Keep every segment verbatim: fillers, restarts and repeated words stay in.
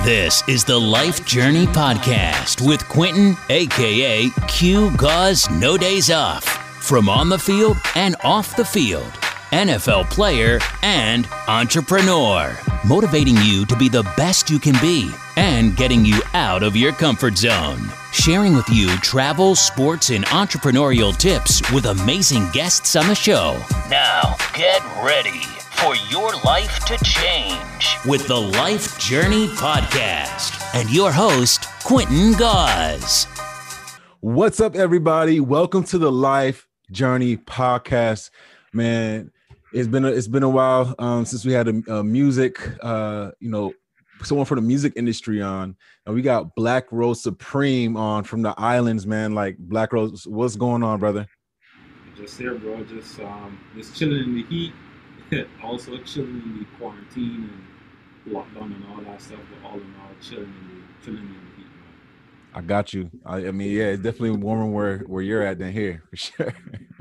This is the Life Journey Podcast with Quentin, a k a. Q Gauze No Days Off. From on the field and off the field, N F L player and entrepreneur. Motivating you to be the best you can be and getting you out of your comfort zone. Sharing with you travel, sports, and entrepreneurial tips with amazing guests on the show. Now, get ready for your life to change with the Life Journey Podcast and your host, Quentin Gauze. What's up, everybody? Welcome to the Life Journey Podcast. Man, it's been a, it's been a while um, since we had a, a music, uh, you know, someone from the music industry on, and we got Black Rose Supreme on from the islands, man. Like, Black Rose, what's going on, brother? Just here, bro. Just um, just chilling in the heat. Also chilling in the quarantine and lockdown and all that stuff, but all in all, chilling in the chilling in the heat, man. I got you. I, I mean, yeah, it's definitely warmer where where you're at than here, for sure.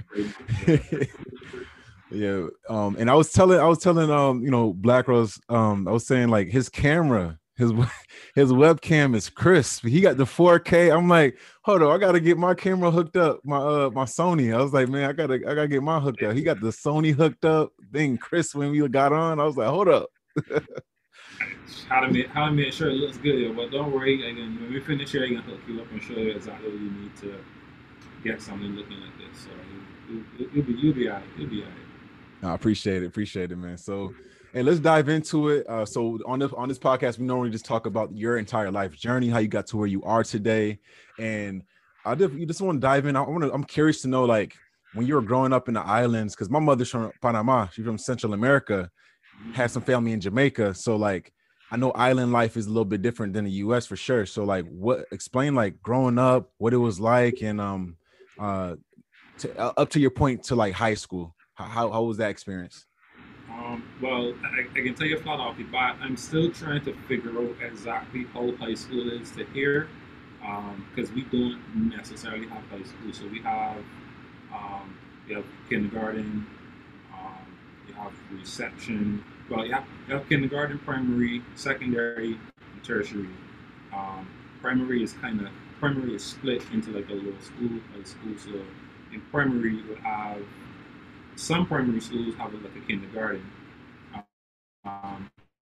Yeah. Um, and I was telling, I was telling, um, you know, Black Rose, um, I was saying, like, his camera, his his webcam is crisp. He got the four K. I'm like, hold on, I gotta get my camera hooked up, my uh my Sony. I was like, man, I gotta I gotta get mine hooked up. He got the Sony hooked up, thing crisp when we got on. I was like, hold up. how to make how to make sure it looks good, yo. But don't worry, again, when we finish here, I can hook you up and show you exactly what you need to get something looking like this. So you, you, you'll be you'll be all right. You'll be all right. I appreciate it, appreciate it, man. So, and let's dive into it. Uh, so on this on this podcast, we normally just talk about your entire life journey, how you got to where you are today, and I just you just want to dive in. I want to. I'm curious to know, like, when you were growing up in the islands, because my mother's from Panama, she's from Central America, had some family in Jamaica, so like I know island life is a little bit different than the U S for sure. So like, what explain like growing up, what it was like, and um, uh, to, uh, up to your point to like high school. How how was that experience? Um, well, I, I can tell you flat off the bat, I'm still trying to figure out exactly how high school is to here, because um, we don't necessarily have high school. So we have um, we have kindergarten, um, you have reception. Well, you have, you have kindergarten, primary, secondary, and tertiary. Um, primary is kind of primary is split into like a little school, high school. So in primary, you would have some primary schools have like a kindergarten. Um,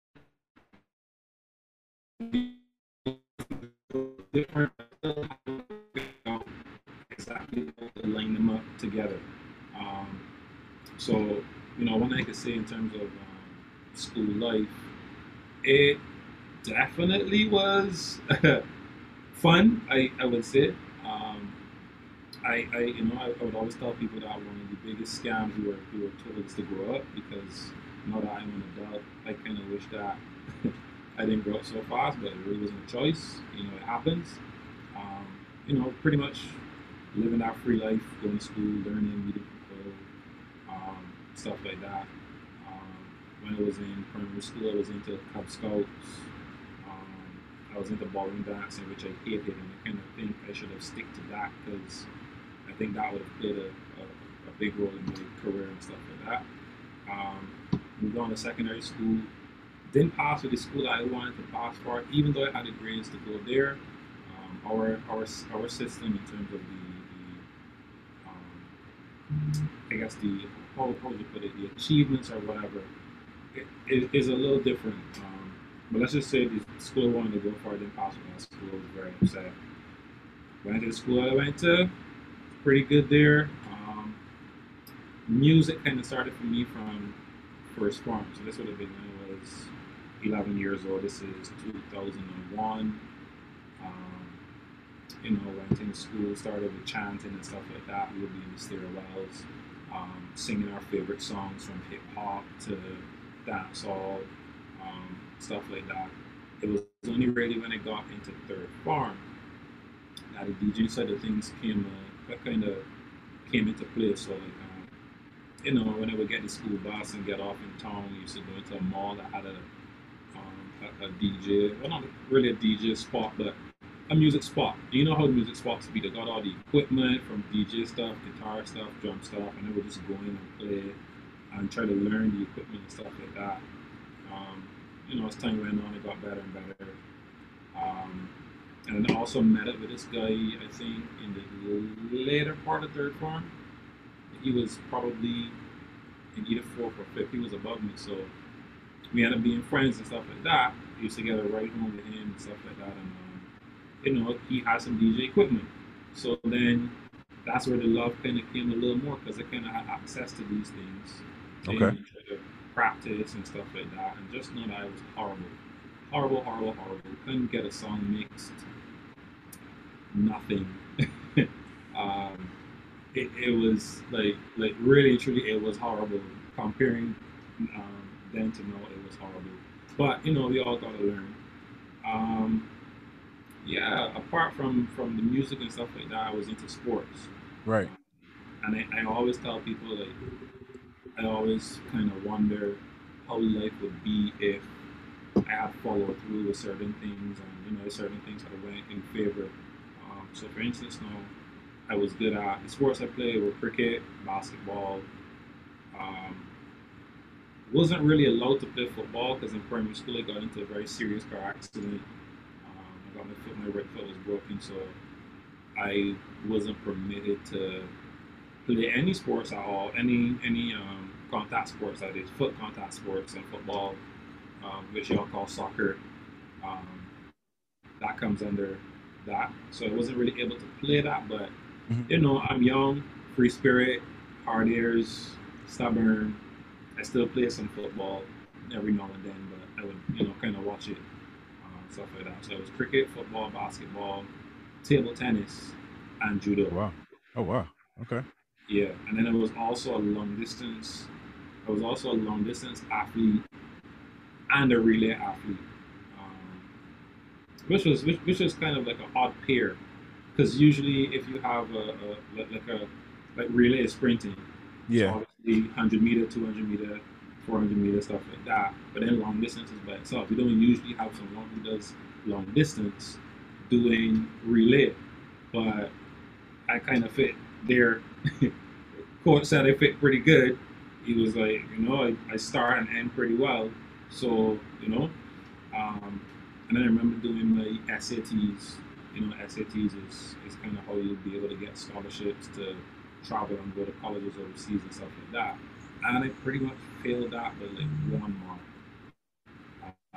different exactly to line them up together. Um, so, you know, one thing I could say in terms of um, school life, it definitely was fun, I, I would say. Um, I, I, you know, I, I would always tell people that one of the biggest scams we were, we were told is to grow up, because now that I'm an adult, I kind of wish that I didn't grow up so fast, but it really wasn't a choice. You know, it happens. Um, you know, pretty much living that free life, going to school, learning, meeting people, um, stuff like that. Um, when I was in primary school, I was into Cub Scouts. Um, I was into ballroom dancing, which I hated, and I kind of think I should have stick to that, because I think that would have played a, a, a big role in my career and stuff like that. Um, moved on to secondary school. Didn't pass with the school that I wanted to pass for, even though I had the grades to go there. Um, our, our our system in terms of the, the um, I guess the, how, how would you put it, the achievements or whatever, it, it is a little different. Um, but let's just say the school I wanted to go for, I didn't pass with that school. I was very upset. Went to the school I went to, pretty good there. Um, music kind of started for me from first form, so this would have been when I was eleven years old. This is two thousand one. Um, you know, went in school, started with chanting and stuff like that. We would be in the stairwells, um, singing our favorite songs from hip hop to dancehall, um, stuff like that. It was only really when I got into third form that the DJing side of things came. Uh, that kind of came into play. So, like, um, you know, when I would get the school bus and get off in town, we used to go into a mall that had a, um, a, a D J, well, not really a D J spot, but a music spot. You know how the music spots be? They got all the equipment from D J stuff, guitar stuff, drum stuff, and I would just go in and play and try to learn the equipment and stuff like that. Um, you know, as time went on, it got better and better. Um, and then also met up with this guy, I think, in the later part of third form. He was probably in either fourth or fifth. He was above me, so we ended up being friends and stuff like that. We used to get a ride home with him and stuff like that. And um, you know, he had some D J equipment. So then that's where the love kind of came a little more because I kind of had access to these things. Okay. And try to practice and stuff like that. And just know that I was horrible. Horrible, horrible, horrible. Couldn't get a song mixed. Nothing. um, it, it was like, like really, truly, it was horrible. Comparing um, then to now, it was horrible. But, you know, we all got to learn. Um, yeah, apart from from the music and stuff like that, I was into sports. Right. And I, I always tell people, like, I always kind of wonder how life would be if I had followed through with certain things and, you know, certain things that went in favor. Um, so, for instance, now, I was good at the sports I played were cricket, basketball. Um, wasn't really allowed to play football because in primary school I got into a very serious car accident. Um, I got my foot, my right foot was broken, so I wasn't permitted to play any sports at all, any any um, contact sports, that is, foot contact sports and football, um, which y'all call soccer. Um, that comes under that. So I wasn't really able to play that, but Mhm. you know, I'm young, free spirit, hard ears, stubborn. I still play some football every now and then, but I would, you know, kind of watch it, um, stuff like that. So it was cricket, football, basketball, table tennis, and judo. Wow. Oh wow. Okay. Yeah, and then I was also a long distance. I was also a long distance athlete and a relay athlete, um, which was which, which was kind of like an odd pair, because usually if you have a, a like like a like relay is sprinting, so Yeah. obviously one hundred meter, two hundred meter, four hundred meter, stuff like that. But then long distance is by itself. You don't usually have someone who does long distance doing relay, but I kind of fit there. Coach said I fit pretty good. He was like, you know, I, I start and end pretty well. So, you know, um, and then I remember doing my S A Ts. You know, S A Ts is, is kind of how you'll be able to get scholarships to travel and go to colleges overseas and stuff like that. And I pretty much failed that by like one mark. Uh,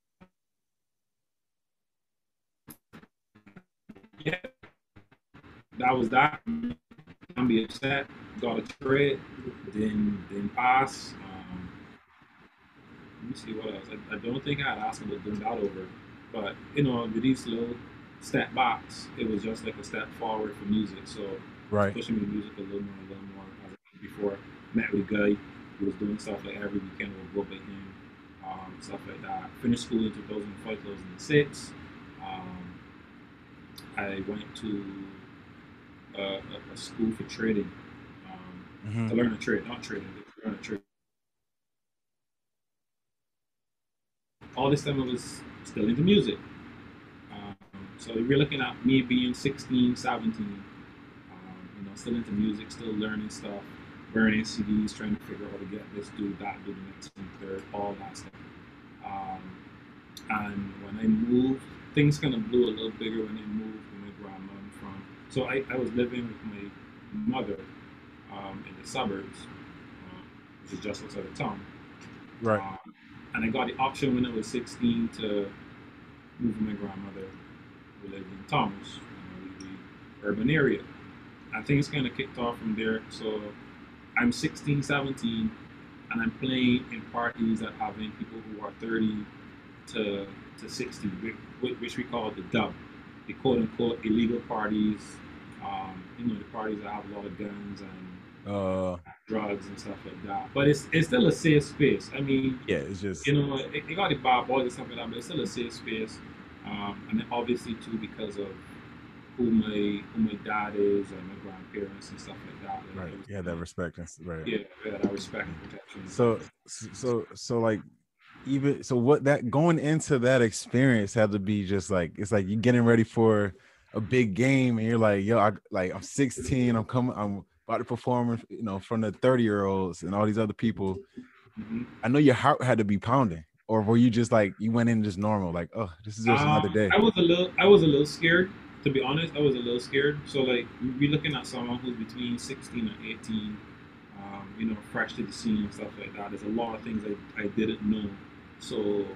yeah, that was that. I'm be upset. Got a trade, then then pass. Um, let me see what else. I, I don't think I had asked him to bring that over, but you know, with these little step backs, it was just like a step forward for music. So it's Right. pushing me to music a little more, a little more. As I said before, met with a guy who was doing stuff like every weekend. We'll go by him, um, stuff like that. Finished school in two thousand five, two thousand six. Um, I went to a, a, a school for trading, um, Mm-hmm. to learn a trade, not trading, but to learn a trade. All this time I was still into music. Um, so you're looking at me being sixteen, seventeen, um, you know, still into music, still learning stuff, burning C Ds, trying to figure out how to get this, do that, do the next thing, third, all that stuff. Um, and when I moved, things kind of blew a little bigger when I moved with my grandma and from. So I, I was living with my mother um, in the suburbs, uh, which is just outside of town. Right. Um, and I got the option when I was sixteen to move with my grandmother who lived in Thomas, you know, the urban area. And things kind of kicked off from there. So I'm sixteen, seventeen, and I'm playing in parties that having people who are thirty to, to sixty, which, which we call the dub, the quote unquote illegal parties. Um, you know, the parties that have a lot of guns and Uh. drugs and stuff like that. But it's it's still a safe space. I mean, Yeah. It's just. you know, it, it got the bad boys and stuff like that, but it's still a safe space. Um, and then obviously too because of who my who my dad is and my grandparents and stuff like that. Like, Right. it was Yeah. That kinda- respect. and s- Right. yeah, yeah, that respect and protection. So. So. So like. Even so, what that going into that experience had to be just like it's like you getting ready for a big game, and you're like, yo, I like I'm sixteen, I'm coming, I'm about to perform, you know, from the thirty year olds and all these other people. Mhm. I know your heart had to be pounding. or were you just like you went in just normal, like, oh, this is just another Um, day? I was a little, I was a little scared. To be honest, I was a little scared. So like, we're looking at someone who's between sixteen and eighteen, um, you know, fresh to the scene and stuff like that. There's a lot of things I, I didn't know. So,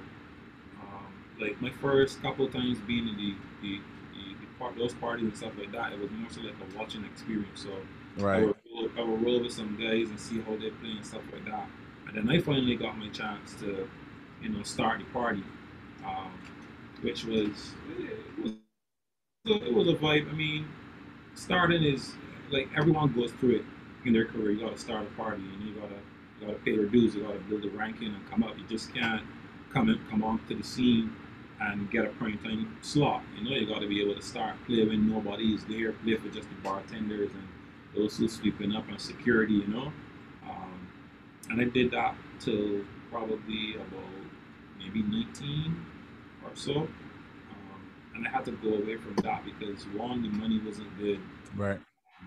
um, like my first couple of times being in the the, the, the part, those parties and stuff like that, it was more so like a watching experience. So I Right. would roll, I would roll with some guys and see how they play and stuff like that. And then I finally got my chance to, you know, start the party. Um, which was it was it was a vibe. I mean, starting is like everyone goes through it in their career. You got to start a party, and you gotta you gotta pay your dues. You gotta build a ranking and come up. You just can't come in, come onto the scene and get a prime time slot. You know, you got to be able to start play when nobody is there. Play for just the bartenders and those who sweeping up and security. You know, um, and I did that till probably about maybe nineteen or so. Um, and I had to go away from that because one, the money wasn't good. Right.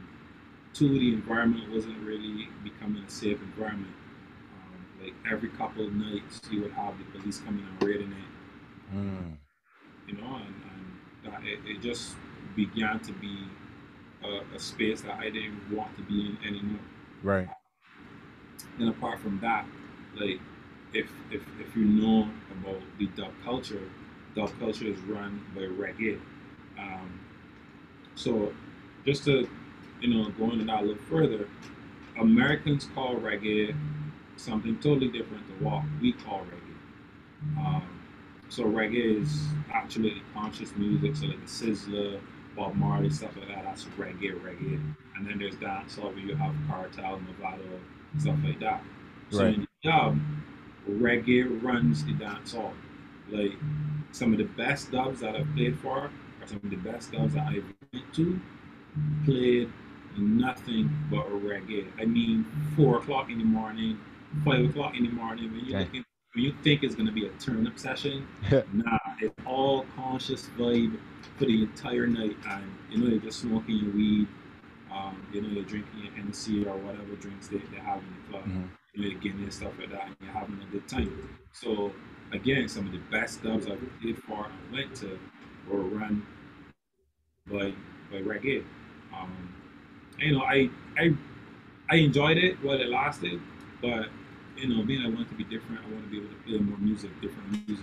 Two, the environment wasn't really becoming a safe environment. Um, like every couple of nights, you would have the police coming and raiding it, Mm. you know, and, and that it, it just began to be a, a space that I didn't want to be in anymore. Right. And apart from that, like if if if you know about the dub culture, dub culture is run by reggae. Um, so just to you know go into that a little further, Americans call reggae something totally different to what we call reggae. Um, so reggae is actually conscious music, so like the Sizzler, Bob Marley, stuff like that. That's reggae, reggae. And then there's dancehall where you have Cartel, Movado, stuff like that. So Right. in the dub, reggae runs the dancehall. Like some of the best dubs that I've played for, or some of the best dubs that I've went to, played nothing but reggae. I mean, four o'clock in the morning, five o'clock in the morning. When you Okay. looking, when you think it's gonna be a turn-up session, nah, it's all conscious vibe for the entire night, and you know you're just smoking your weed, um, you know you're drinking your Hennessy or whatever drinks they, they have in the club, hmm you know you're getting and stuff like that, and you're having a good time. So again, some of the best dubs I've played for and went to were run by by reggae. Um, you know, I I I enjoyed it while it lasted, but you know, being I want to be different, I want to be able to play more music, different music.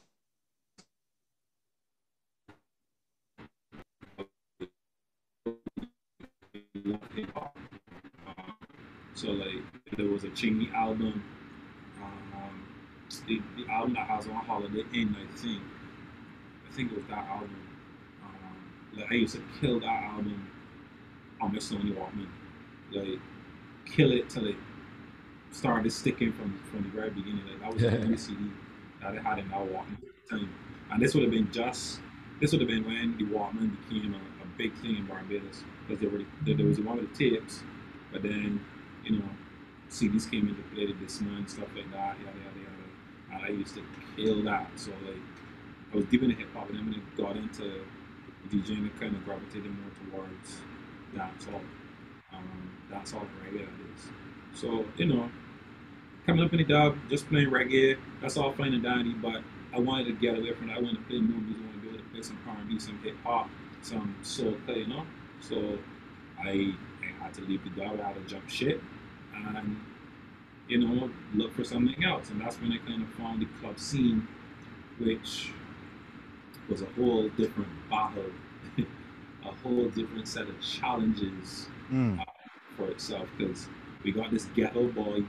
Uh, so like, there was a Chingy album, um, the, the album that has on Holiday Inn, I think. I think it was that album. Um, like I used to kill that album on my Sony Walkman. Like kill it till it started sticking from from the very beginning. Like that was the only C D that I had in that Walkman at the time. And this would have been just this would have been when the Walkman became a, a big thing in Barbados because there were there, there was one of the tapes, but then you know C Ds came into play, the Discman and stuff like that, yada yada yada. And I used to kill that. So like I was deep into hip hop, and then when I got into DJing, I kind of gravitated more towards dancehall, um, dancehall and reggae that is. So you know, coming up in the dub, just playing reggae, that's all fine and dandy, but I wanted to get away from that. I wanted to play more music, I wanted to be able to play some R and B, some hip hop, some soul play, you know? So I, I had to leave the dub, I had to jump ship and, you know, look for something else. And that's when I kind of found the club scene, which was a whole different battle, a whole different set of challenges Mm. uh, for itself because we got this ghetto boy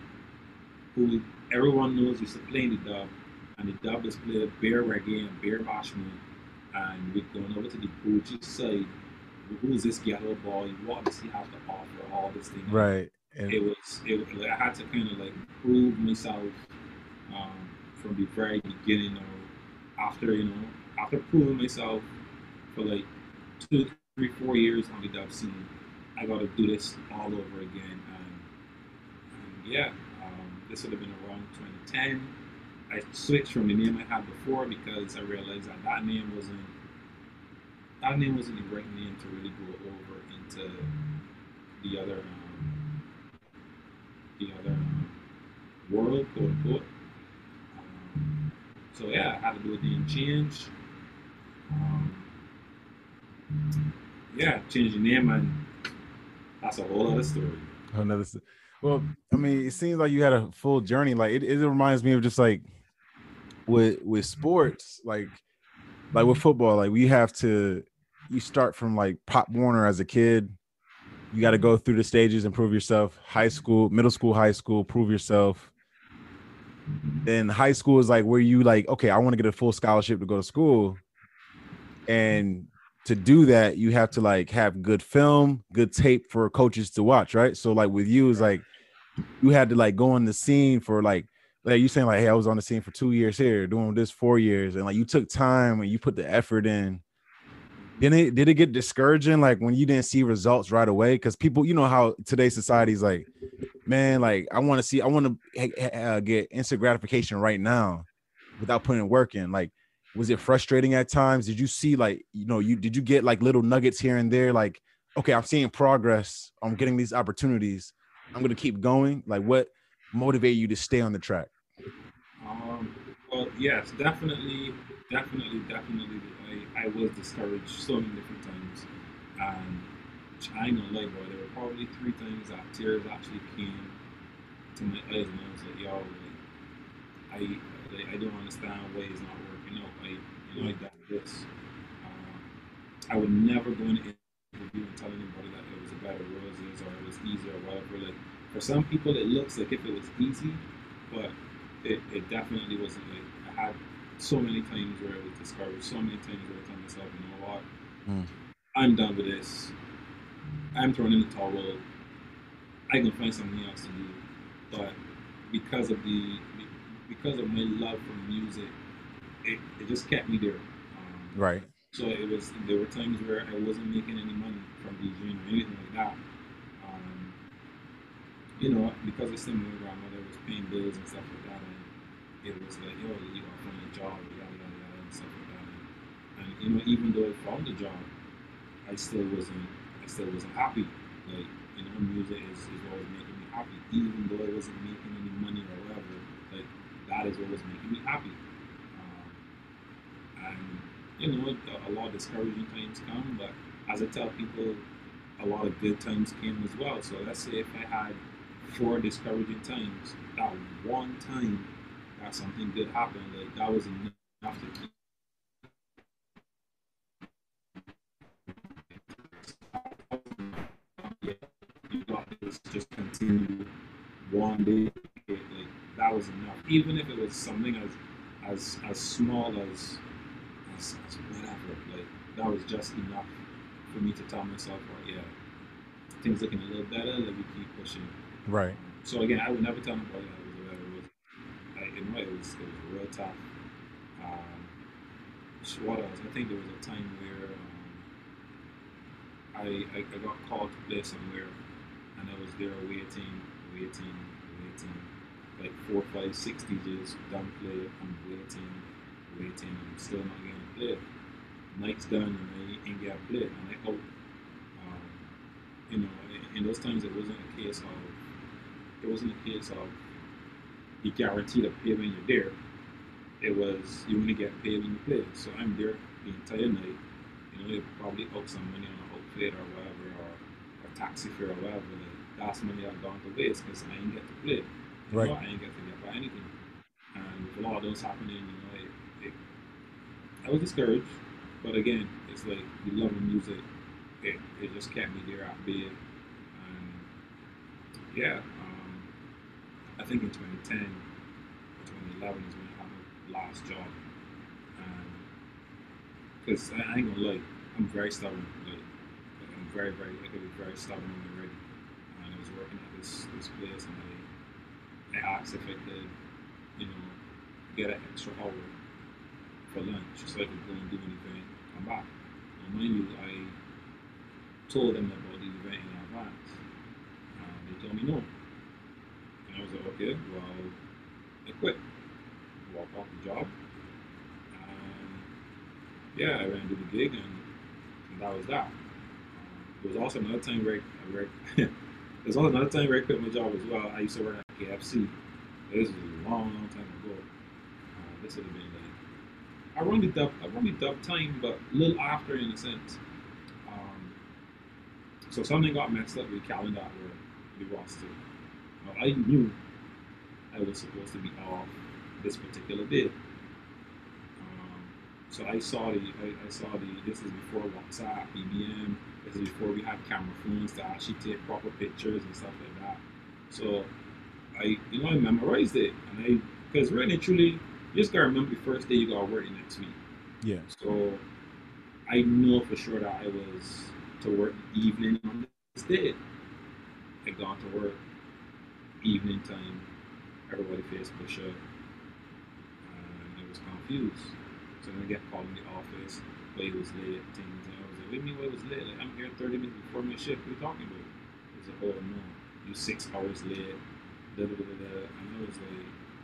who everyone knows used to play in the dub, and the dub is played bare reggae and bare bashment, and we're going over to the Gucci side. Who's this ghetto boy? What does he have to offer? All this thing. Right. And It was. It, like, I had to kind of like prove myself um, from the very beginning, or after you know, after proving myself for like two, three, four years on the dub scene, I got to do this all over again, and, and yeah. Um, this would have been around twenty ten. I switched from the name I had before because I realized that that name wasn't that name wasn't the right name to really go over into the other um, the other um, world, quote unquote. Um, So yeah, I had to do a name change. Um, yeah, change the name, and that's a whole other story. Another, well, I mean, it seems like you had a full journey. Like it, it reminds me of just like with with sports, like like with football, like we have to you start from like Pop Warner as a kid. You got to go through the stages and prove yourself. High school, middle school, high school, prove yourself. Then high school is like where you like, okay, I want to get a full scholarship to go to school. And to do that, you have to like have good film, good tape for coaches to watch, right? So like with you, is like you had to like go on the scene for like like you saying like, hey, I was on the scene for two years here, doing this four years, and like you took time and you put the effort in. Did it did it get discouraging like when you didn't see results right away? Because people, you know how today's society is like, man, like I want to see, I want to uh, get instant gratification right now without putting work in. Like, was it frustrating at times? Did you see like, you know, you did you get like little nuggets here and there? Like, okay, I'm seeing progress. I'm getting these opportunities. I'm gonna keep going. Like, what motivated you to stay on the track? Um, well, yes, definitely, definitely, definitely. I, I was discouraged so many different times, and I ain't gonna lie, bro. There were probably three times that tears actually came to my eyes, and I was like, "Yo, like, I, like, I don't understand why it's not working out. Like, you know, I got this. Um, I would never go into interview and tell anybody that it was a bed of roses or it was easy or whatever. Like, for some people, it looks like if it was easy, but it, it definitely wasn't. Like, I had so many times where I was discouraged, so many times where I told myself, you know what, Mm. I'm done with this. I'm throwing in the towel. I can find something else to do. But because of the because of my love for music, it, it just kept me there. Um, Right. so it was there were times where I wasn't making any money from DJing or anything like that. Um, you know, because I still my grandmother was paying bills and stuff like that, and it was like, yo, you gotta find a job, yada yada yada, and stuff like that. And, and you know, even though I found a job, I still wasn't I still wasn't happy. Like, you know, music is, is what was making me happy. Even though I wasn't making any money or whatever, like that is what was making me happy. Um, and you know, a, a lot of discouraging times come, but as I tell people, a lot of good times came as well. So let's say if I had four discouraging times, that one time that something good happened, like that was enough to keep you got this just continue one day, like that was enough. Even if it was something as as as small as as, as whatever, like that was just enough for me to tell myself, right, yeah, things looking a little better, let me keep pushing. Right. So again, I would never tell anybody that it was a better was. I, you know, it was it was real tough. Um, so what else? I think there was a time where um, I, I I got called to play somewhere, and I was there waiting, waiting, waiting, like four, five, six D Js done play. I'm waiting, waiting, and I'm still not getting to play. Night's done, and I ain't get to play. I'm like, oh, um, you know, in those times it wasn't a case of it wasn't a case of you guaranteed to pay when you're there. It was you only get paid when you play. So I'm there the entire night. You know, they probably owe some money on an outfit or whatever, or a taxi fare or whatever. Like, that's money I've gone to waste because I ain't get to play. You Right. know, I ain't get to get by anything. And with a lot of those happening, you know, it, it, I was discouraged. But again, it's like the love of music. It, it just kept me there at bay. And yeah, um, I think in twenty ten or twenty eleven is when I had my last job. Because I, I ain't gonna lie, I'm very stubborn. Like, like I'm very, very, like, I was very stubborn and ready. And I was working at this this place, and I, I asked if I could, you know, get an extra hour for lunch, so I could go and do an event, come back. Now, mind you, I told them about the event in advance, and they told me no. And I was like, okay, well, I quit. Walk off the job. And yeah, I ran to the gig, and, and that was that. Um, there was also another time where I, where I there's also another time where I quit my job as well. I used to work at K F C. This was a long, long time ago. Um, this would have been like around the dub, around the dub time, but a little after in a sense. Um, so something got messed up with the calendar where the roster. Now, I knew I was supposed to be off this particular day. Um, so I saw the, I, I saw the. This is before WhatsApp, B B M. This is before we had camera phones to actually take proper pictures and stuff like that. So I, you know, I memorized it, and I, because really and truly, you just gotta remember the first day you gotta work the next week. Yeah. So I know for sure that I was to work the evening on this day. I got to work evening time. Everybody faced push up, and I was confused. So then I get called in the office. But he was late. Things. And I was like, "What do you mean? Why was late? Like, I'm here thirty minutes before my shift. What are you talking about?" He was like, "Oh no, you six hours late." Da, da, da, da, da. And I was like,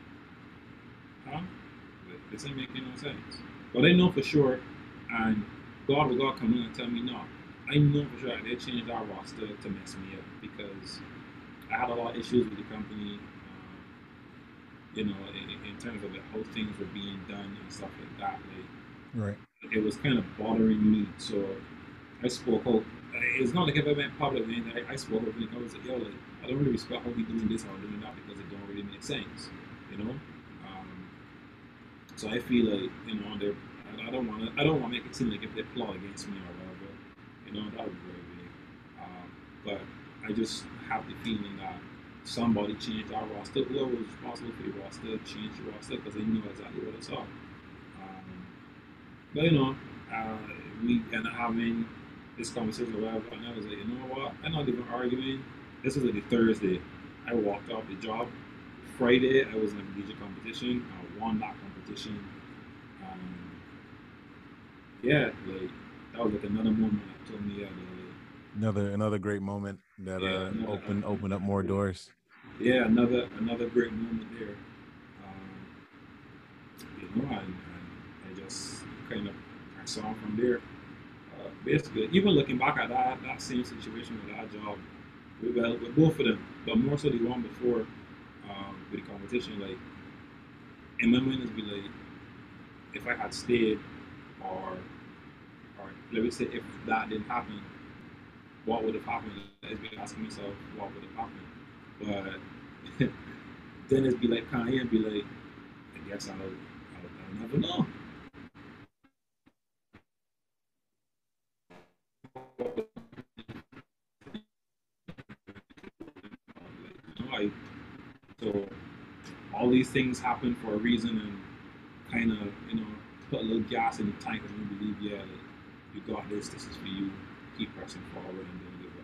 huh? Like, this ain't making no sense. But I know for sure, and God will God come in and tell me, no, I know for sure that they changed our roster to mess me up because I had a lot of issues with the company, um, you know, in, in terms of like, how things were being done and stuff like that. Like, Right. it was kind of bothering me. So I spoke out. It's not like if I went public or anything, I, I spoke out and I was like, yo, like, I don't really respect how we doing this or doing that because it don't really make sense, you know? Um, so I feel like, you know, they're, I, I don't want to, I don't want to make it seem like if they plot against me or whatever, you know, that would be very big. Um, but I just have the feeling that somebody changed our roster, whoever was responsible for the roster, changed the roster because they knew exactly what I saw. Um, but, you know, uh, we end up having this conversation or whatever, and I was like, you know what? I'm not even arguing. This was like a Thursday. I walked off the job. Friday, I was in a collegiate competition. I won that competition. Um, yeah, like that was like another moment that told me, yeah, like, Another another great moment that yeah, uh another, opened opened up more doors. yeah, another another great moment there. Um, you know, and, and I just kind of press on from there. Uh, basically, even looking back at that that same situation with that job, we well with both of them, but more so the one before um, with the competition. Like in my mind, is be like, if I had stayed, or or let me say, if that didn't happen, what would have happened? I'd be asking myself, what would have happened? But then it'd be like Kanye and be like, I guess I'll, I'll, I'll never know. You know, I, so all these things happen for a reason, and kind of, you know, put a little gas in the tank and we believe, yeah, like, you got this, this is for you, keep pressing forward and don't give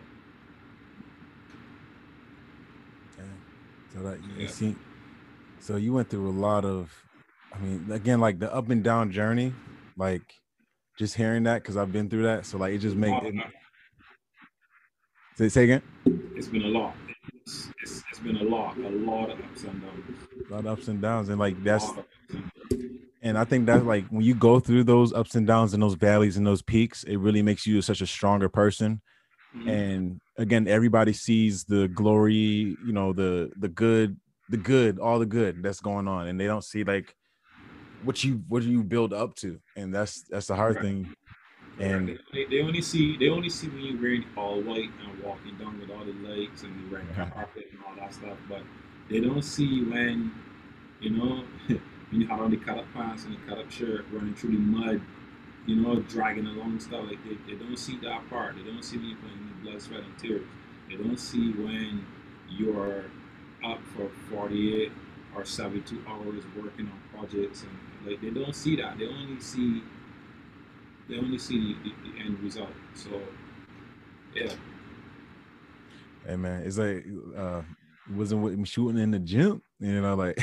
up. Yeah. So that you Yeah. see, so you went through a lot of, I mean, again, like the up and down journey, like just hearing that because I've been through that. So like it just makes it. Say, say again. It's been a lot. It's, it's, it's been a lot, a lot of ups and downs. A lot of ups and downs, and like that's, A lot of ups and downs. and I think that's like when you go through those ups and downs and those valleys and those peaks, it really makes you such a stronger person. Mhm. And again, everybody sees the glory, you know, the the good, the good, all the good that's going on, and they don't see like what you what you build up to, and that's that's the hard Right. thing. Right. And They, they only see they only see when you're wearing all white and walking down with all the lights and the red carpet and all that stuff, but they don't see when, you know, when you have on the cut up pants and the cut up shirt running through the mud, you know, dragging along stuff. Like they, they don't see that part. They don't see when you're putting the blood, sweat, and tears. They don't see when you're up for forty-eight or seventy-two hours working on projects, and like they don't see that. They only see they only see the, the, the end result. So yeah. hey man, it's like uh it wasn't with me shooting in the gym, you know, like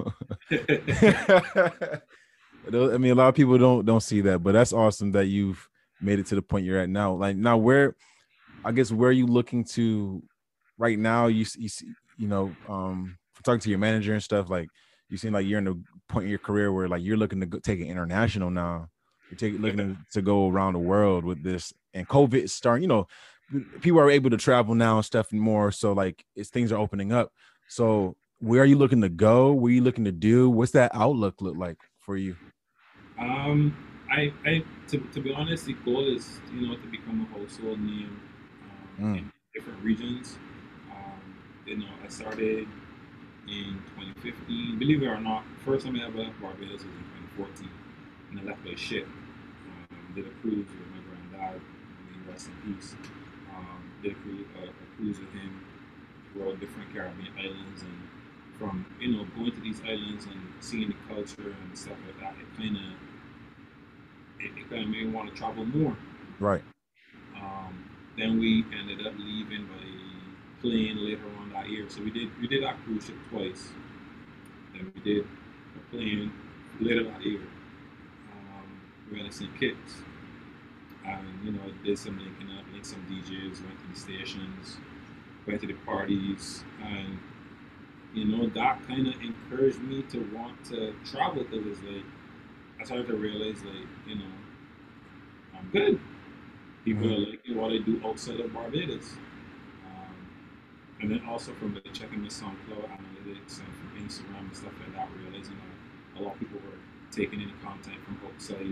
I mean, a lot of people don't don't see that, but that's awesome that you've made it to the point you're at now. Like now, where I guess where are you looking to right now? You you see, you know, um, talking to your manager and stuff. Like you seem like you're in the point in your career where like you're looking to go, take it international now. You're taking looking to, to go around the world with this, and COVID is starting. You know, people are able to travel now and stuff and more. So like, it's things are opening up. So where are you looking to go? What are you looking to do? What's that outlook look like for you? Um, I, I to, to be honest, the goal is you know to become a household name um, Mm. in different regions. Um, you know, I started in twenty fifteen. Believe it or not, first time I ever left Barbados was in twenty fourteen, and I left by ship. Um, did a cruise with my granddad, may he rest in peace. Um, did a cruise, uh, a cruise with him throughout different Caribbean islands, and from you know going to these islands and seeing the culture and stuff like that, it kind of it, it kind of made me want to travel more. Right. Um, then we ended up leaving by plane later on that year. So we did we did our cruise ship twice. Then we did a plane later that year. Um, we went to Saint Kitts, and you know did some linking up, linked some D Js, went to the stations, went to the parties, and you know that kind of encouraged me to want to travel because it's like I started to realize like you know I'm good. People Mhm. are liking what I do outside of Barbados. Um, and then also from the checking the SoundCloud analytics and from Instagram and stuff like that, realizing that a lot of people were taking in content from outside,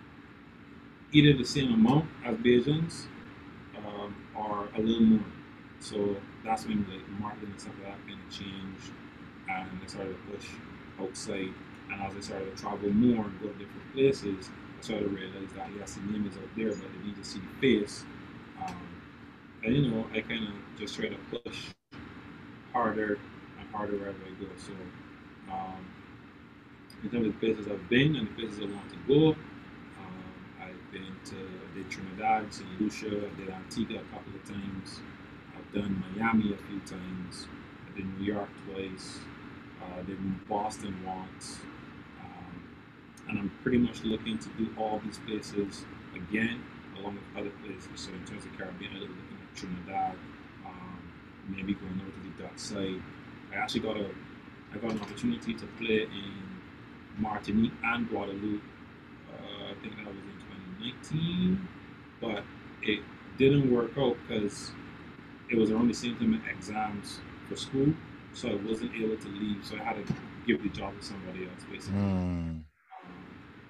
either the same amount as Bajans um, or a little more. So that's when like marketing and stuff like that kind of changed, and I started to push outside. And as I started to travel more and go to different places, I started to realize that yes, the name is out there, but they need to see the face. Um, and you know, I kind of just try to push harder and harder wherever I go. So, um, in terms of the places I've been and the places I want to go, um, I've been to I did Trinidad, Saint Lucia, I did Antigua a couple of times. I've done Miami a few times. I did New York twice. Uh, I did Boston once. Um, and I'm pretty much looking to do all these places again, along with other places. So in terms of Caribbean, I'm looking at Trinidad, um, maybe going over to the Dutch side. I actually got a I got an opportunity to play in Martinique and Guadeloupe. Uh, I think that was in twenty nineteen, but it didn't work out because it was around the same time of exams for school, so I wasn't able to leave. So I had to give the job to somebody else, basically. Mm. Um,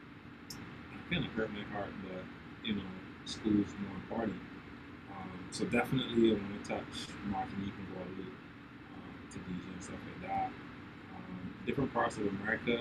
it kind of hurt my heart, but you know, school's more important. Um, so definitely, I want to touch Martinique and Guadeloupe um, to D J and stuff like that. Um, different parts of America.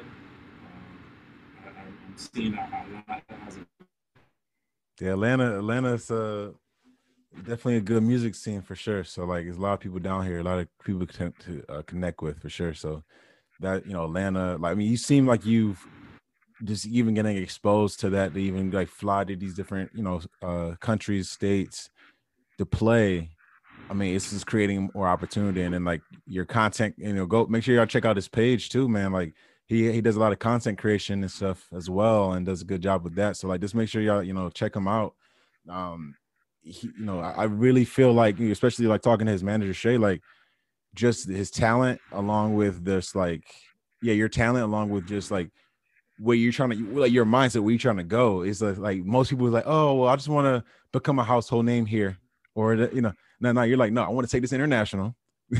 Um, I, I'm seeing that Atlanta has a Yeah, Atlanta, Atlanta's uh definitely a good music scene for sure. So like, there's a lot of people down here, a lot of people to, to uh, connect with for sure. So that you know, Atlanta, like I mean, you seem like you've just even getting exposed to that to even like fly to these different you know uh countries, states to play. I mean, it's just creating more opportunity, and then like your content, you know, go make sure y'all check out his page too, man. Like he he does a lot of content creation and stuff as well, and does a good job with that. So like, just make sure y'all you know check him out. Um, he, you know, I, I really feel like, especially like talking to his manager Shay, like just his talent along with this, like, yeah, your talent along with just like where you're trying to like your mindset where you're trying to go is like, like most people are like, oh well, I just want to become a household name here, or you know, no, no, you're like, no, I want to take this international.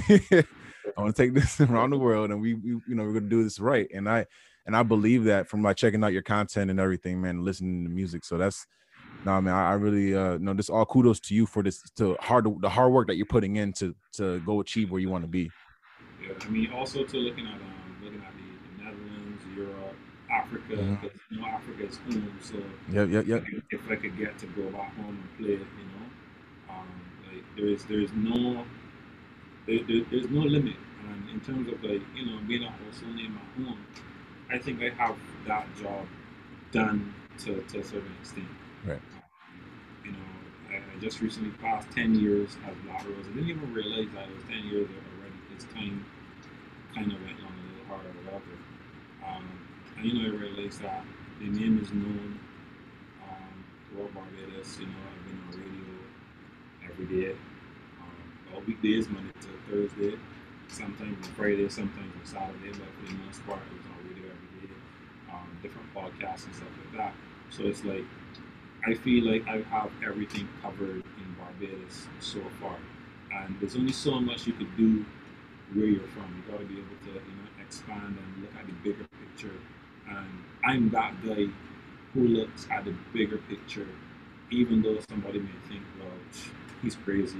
I want to take this around the world, and we, we you know, we're gonna do this right. And I and I believe that from like checking out your content and everything, man, listening to music. So that's no, man, I, I really uh no, this all kudos to you for this to hard the hard work that you're putting in to to go achieve where you want to be. Yeah, I mean, also to looking at um, looking at the, the Netherlands, Europe, Africa, Mm-hmm. because you know Africa is home. So Yep, yep, yep. if I could get to go back home and play, you know, um, like there's there's no there, there, there's no limit. And in terms of like you know being a household name at home, I think I have that job done to, to a certain extent. Right. You know, I, I just recently passed ten years as Black Rose. I didn't even realize that it was ten years already. This time kind of went on a little harder or whatever. Um, and you know, I realized that the name is known um, throughout Barbados. You know, I've been on radio every day, um, all weekdays, Monday to Thursday, sometimes on Friday, sometimes on Saturday, but for the most part, it was on radio every day, um, different podcasts and stuff like that. So it's like, I feel like I have everything covered in Barbados so far. And there's only so much you could do where you're from. You got to be able to, you know, expand and look at the bigger picture And I'm that guy who looks at the bigger picture, even though somebody may think, well, he's crazy.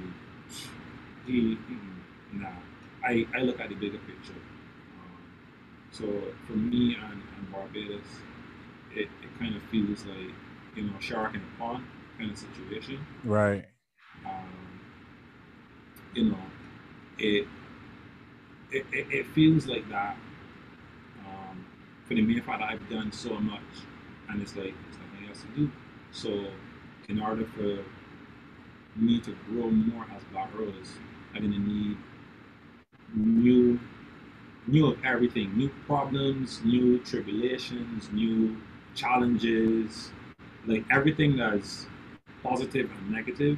He, he nah. I, I look at the bigger picture. Um, so for me and, and Barbados, it, it kind of feels like, you know, shark in a pond kind of situation. Right. Um, you know, it, it, it, it feels like that um, for the mere fact that I've done so much, and it's like it's nothing else to do. So, in order for me to grow more as Black Rose, I'm gonna need new, new of everything, new problems, new tribulations, new challenges, like everything that's positive and negative.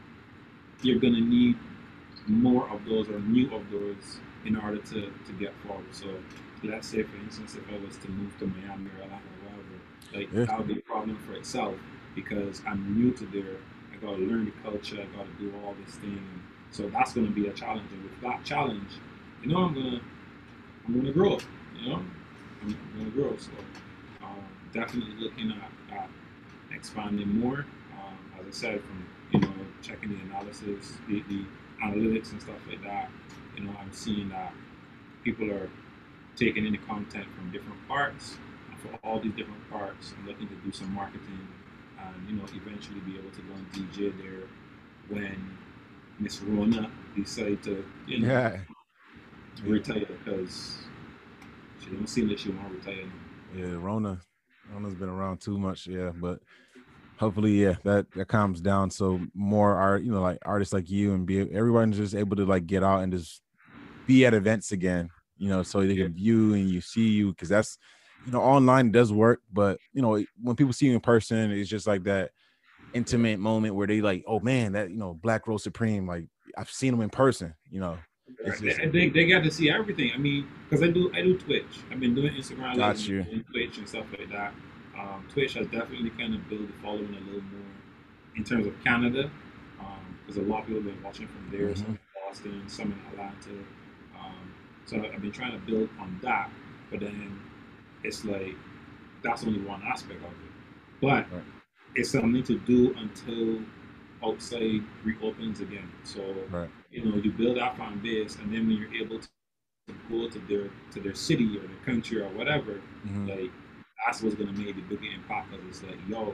You're gonna need more of those or new of those in order to, to get forward. So let's say, for instance, if I was to move to Miami or Atlanta or wherever, like Yeah. that would be a problem for itself because I'm new to there. I got to learn the culture. I got to do all this thing. And so that's going to be a challenge. And with that challenge, you know, I'm gonna I'm gonna grow. You know, I'm, I'm gonna grow. So um, definitely looking at, at expanding more. Um, as I said, from you know checking the analysis, the, the analytics and stuff like that. You know, I'm seeing that people are taking in the content from different parts. And for all these different parts, I'm looking to do some marketing and you know eventually be able to go and D J there when Miss Rona decide to you know Yeah. retire because she don't seem like she want to retire. Yeah. Rona. Rona's been around too much. Yeah. But hopefully, yeah, that that calms down. So more art, you know, like artists like you and be everyone's just able to like get out and just be at events again, you know, so they Yeah, can view and you see you because that's, you know, online does work, but you know, when people see you in person, it's just like that intimate moment where they like, oh man, that you know, Black Rose Supreme, like I've seen them in person, you know, it's just they, they, they got to see everything. I mean, because I do I do Twitch. I've been doing Instagram Live, I've got been you. doing Twitch and stuff like that. Um, Twitch has definitely kind of built a following a little more in terms of Canada, because um, a lot of people have been watching from there, some Mm-hmm. in Boston, some in Atlanta. Um, so I've been trying to build on that, but then it's like that's only one aspect of it. But Right, it's something to do until outside reopens again. So right. you know you build that fan base, and then when you're able to go to their to their city or their country or whatever, Mm-hmm. like that's what's gonna make the bigger impact. Because it's like, yo,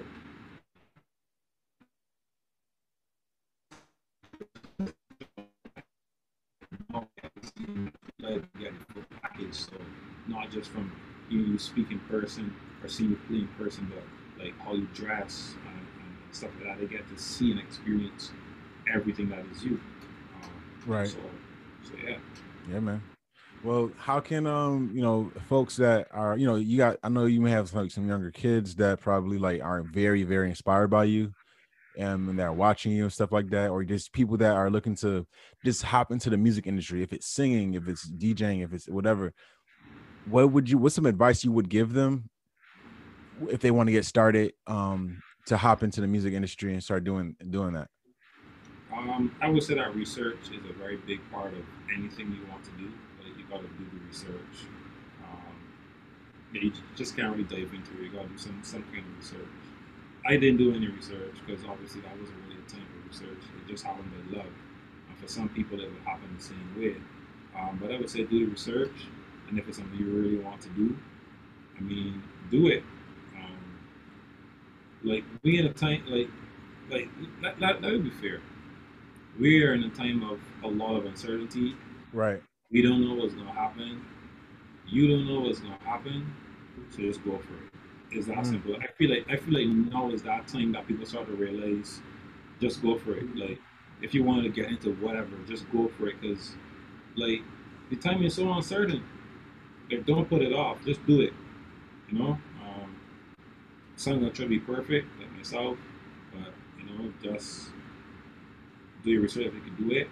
like get the full package. So not just from hearing you speak in person or seeing you play in person, but like how you dress and, and stuff like that. They get to see and experience everything that is you. Um, Right. so, so yeah. Yeah, man. Well, how can um you know folks that are you know you got I know you may have like some younger kids that probably like are very very inspired by you um, and that are watching you and stuff like that, or just people that are looking to just hop into the music industry, if it's singing, if it's DJing, if it's whatever, what would you what's some advice you would give them if they want to get started um to hop into the music industry and start doing doing that? Um, I would say that research is a very big part of anything you want to do. But you got to do the research. Um, yeah, you just can't really dive into it. You got to do some some kind of research. I didn't do any research because obviously that wasn't really a time for research. It just happened by luck. And for some people, it would happen the same way. Um, but I would say do the research, and if it's something you really want to do, I mean, do it. Um, like we in a time like like that, that, that would be fair. We are in a time of a lot of uncertainty. Right. We don't know what's gonna happen. You don't know what's gonna happen, so just go for it. It's that Mm, simple. I feel like I feel like now is that time that people start to realize, just go for it. Like if you wanted to get into whatever, just go for it. Cause like the time is so uncertain. Like don't put it off. Just do it. You know. Um, some gonna try to be perfect, like myself, but you know, just do your research if you can do it.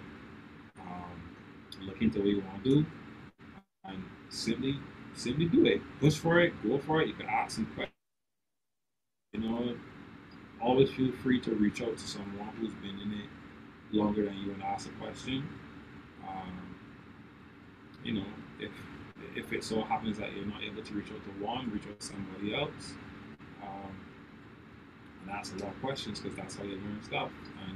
Um, look into what you want to do, and simply simply do it. Push for it, go for it. You can ask some questions. You know, always feel free to reach out to someone who's been in it longer than you and ask a question. Um, you know, if if it so happens that you're not able to reach out to one, reach out to somebody else. Um, and ask a lot of questions because that's how you learn stuff. And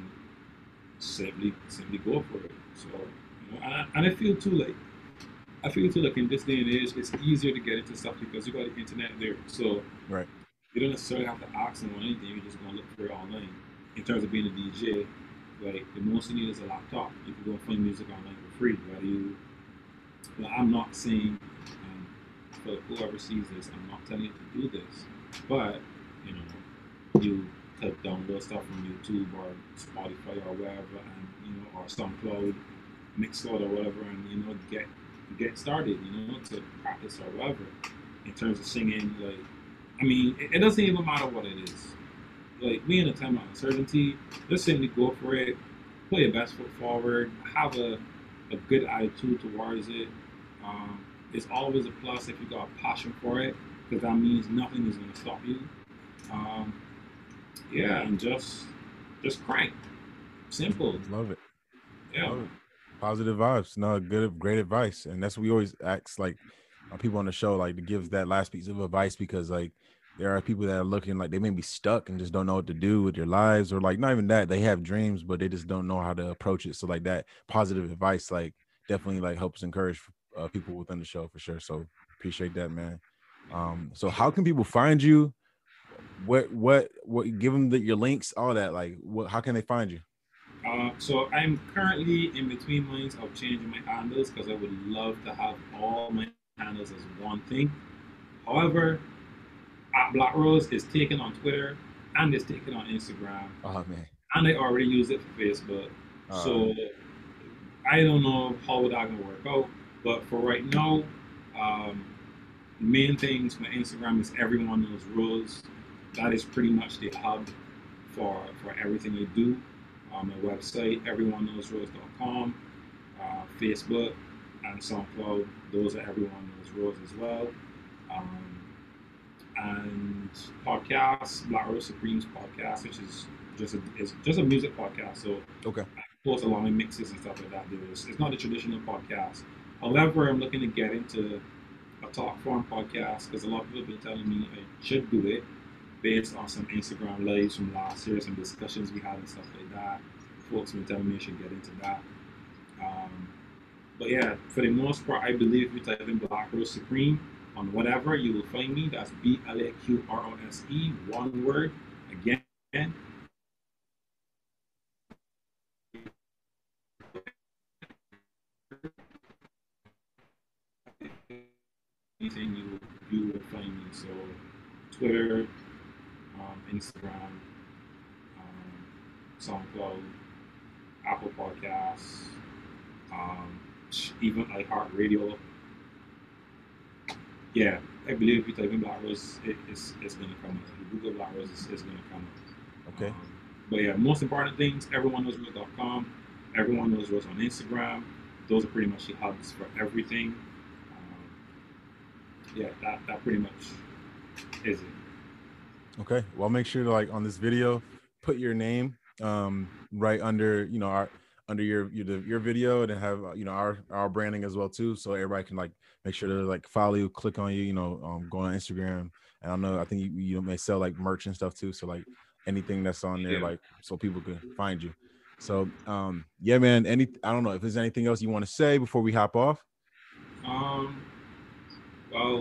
simply simply go for it. So, you know, and I, and I feel too like I feel too like in this day and age, it's easier to get into stuff because you got the internet there. So Right. you don't necessarily have to ask someone anything. You're just gonna look for it online. In terms of being a D J, like the most you need is a laptop. You can go find music online for free. Whether you, well, I'm not saying um, for whoever sees this, I'm not telling you to do this, but you know, you could download stuff from YouTube or Spotify or wherever, and you know, or SoundCloud, Mixcloud or whatever, and you know, get get started. You know, to practice or whatever. In terms of singing, like, I mean, it, it doesn't even matter what it is. Like, we in a time of uncertainty, just simply go for it, put your best foot forward, have a, a good attitude towards it. Um, it's always a plus if you got a passion for it, because that means nothing is going to stop you. Um, yeah, and just just crank. Simple. Love it. Yeah. Love it. Positive vibes. No, good, great advice. And that's what we always ask, like, uh, people on the show, like, to give that last piece of advice, because like there are people that are looking like they may be stuck and just don't know what to do with their lives, or like not even that, they have dreams but they just don't know how to approach it. So like that positive advice like definitely like helps encourage uh, people within the show for sure. So appreciate that, man. Um, so how can people find you? What what what? Give them the, your links, all that. Like, what? How can they find you? Uh, so I'm currently in between minds of changing my handles because I would love to have all my handles as one thing. However, at Black Rose is taken on Twitter and it's taken on Instagram, Oh man. and I already use it for Facebook. Uh, So I don't know how that gonna work out, but for right now, um, main things for Instagram is Everyone Knows Rose. That is pretty much the hub for for everything I do. Um, my website, everyone knows rose dot com, uh, Facebook, and SoundCloud. Those are Everyone Knows Rose as well. Um, and podcasts, Black Rose Supremes podcast, which is just a is just a music podcast. So okay. I post a lot of mixes and stuff like that. It's, it's not a traditional podcast. However, I'm looking to get into a talk form podcast because a lot of people have been telling me I should do it based on some Instagram lives from last year, some discussions we had and stuff like that. Folks have been telling me I should get into that. Um, but yeah, for the most part, I believe if you type in Black Rose Supreme on whatever, you will find me. That's B L A Q R O S E, one word. Again, anything you you will find me. So Twitter, um, Instagram, um, SoundCloud, Apple Podcasts, um, even iHeartRadio. Yeah, I believe if you type in Black Rose, it, it's, it's going to come up. If you Google Black Rose, it's, it's going to come up. Okay. Um, but yeah, most important things, everyone knows rose dot com, everyone knows Rose on Instagram. Those are pretty much the hubs for everything. Um, yeah, that, that pretty much is it. Okay. Well, make sure to, like, on this video, put your name um right under, you know, our under your your, your video, and then have, you know, our our branding as well too, so everybody can like make sure to like follow you, click on you, you know, um go on Instagram. And I know I think you, you may sell like merch and stuff too, so like anything that's on there, Yeah. like, so people can find you. So um yeah, man, any I don't know if there's anything else you want to say before we hop off. Um, well,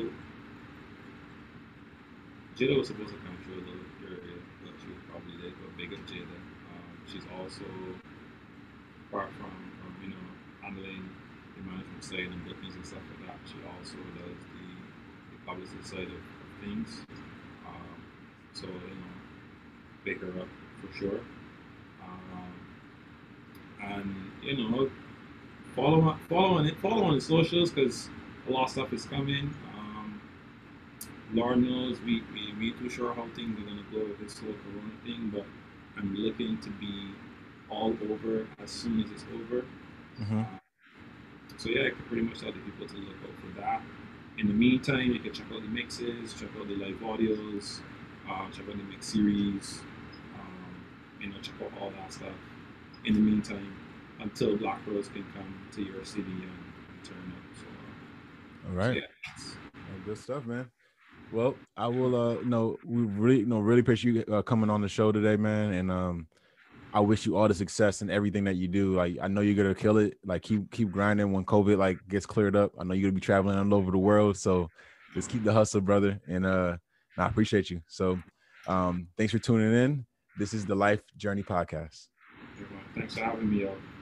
Jada was supposed to come through a little earlier, but she was probably late. But big up Jada. Um, she's also, apart from, um, you know, handling the management side and bookings and stuff like that, she also does the, the publicity side of, of things. Um, so, you know, pick her up for sure. Um, and, you know, follow, follow on it, follow on the socials because a lot of stuff is coming. Um, Lord knows we, we, we too sure how things are going to go with this whole corona thing, but I'm looking to be all over as soon as it's over. Mm-hmm. Uh, so yeah, I can pretty much tell the people to look out for that. In the meantime, you can check out the mixes, check out the live audios, uh, check out the mix series, um, you know, check out all that stuff. In the meantime, until Black Rose can come to your city and, and turn up. So, All right. So, yeah. Good stuff, man. Well, I will. Uh, you know, we really, you know, really appreciate you uh, coming on the show today, man. And um, I wish you all the success in everything that you do. Like, I know you're gonna kill it. Like, keep keep grinding when COVID like gets cleared up. I know you're gonna be traveling all over the world. So, just keep the hustle, brother. And uh, I appreciate you. So, um, thanks for tuning in. This is the Life Journey Podcast. Thanks for having me, y'all.